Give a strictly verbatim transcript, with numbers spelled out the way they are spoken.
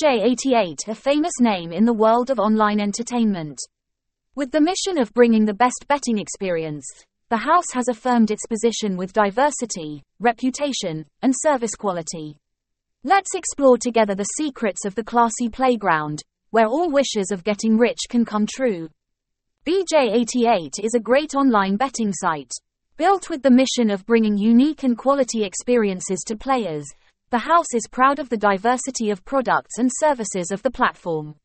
J eighty-eight, a famous name in the world of online entertainment. With the mission of bringing the best betting experience, the house has affirmed its position with diversity, reputation, and service quality. Let's explore together the secrets of the classy playground, where all wishes of getting rich can come true. B J eighty-eight is a great online betting site. Built with the mission of bringing unique and quality experiences to players, the house is proud of the diversity of products and services of the platform.